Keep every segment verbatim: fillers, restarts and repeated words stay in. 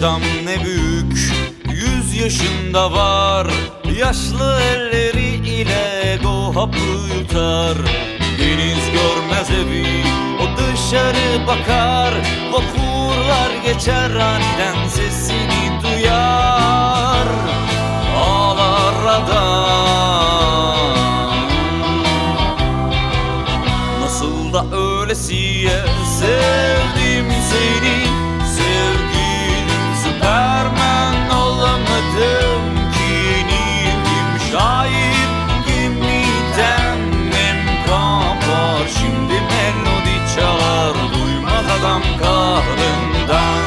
adam ne büyük, yüz yaşında var. Yaşlı elleri ile ego hapı yutar. Deniz görmez evi, o dışarı bakar. Vapurlar geçer aniden sesini duyar. Ağlar adam, nasıl da öylesiye sevdim seni. Sevgilim Süpermen olamadım ki, yenildim şair gemiden nem kapar. Şimdi melodi çalar, duymaz adam kahrından.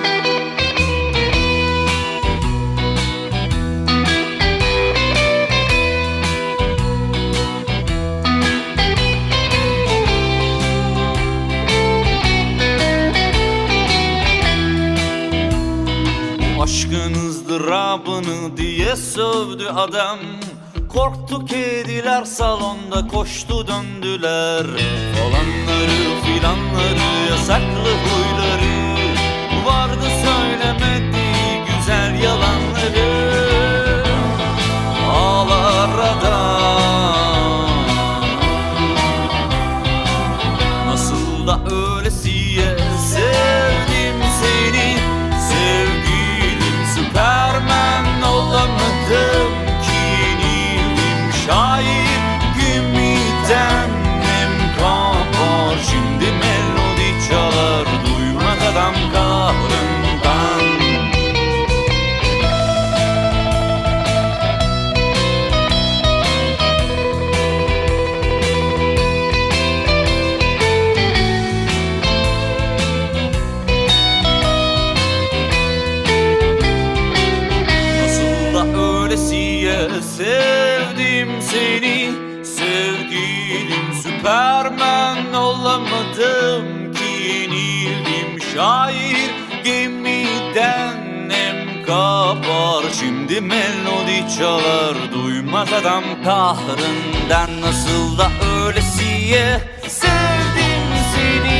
Aşkın ızdırabını diye sövdü adam. Korktu kediler salonda koştu döndüler. Falanları filanları, yasaklı huyları vardı, söylemediği güzel yalanları. Ağlar adam, nasıl da öylesiye sevdim seni. Sevgilim Süpermen olamadım ki, yenildim şair gemiden nem kapar. Şimdi melodi çalar, duymaz adam kahrından. Öylesiye sevdim seni. Sevgilim Süpermen olamadım ki, yenildim şair gemiden nem kapar. Şimdi melodi çalar, duymaz adam kahrından. Nasıl da öylesiye sevdim seni.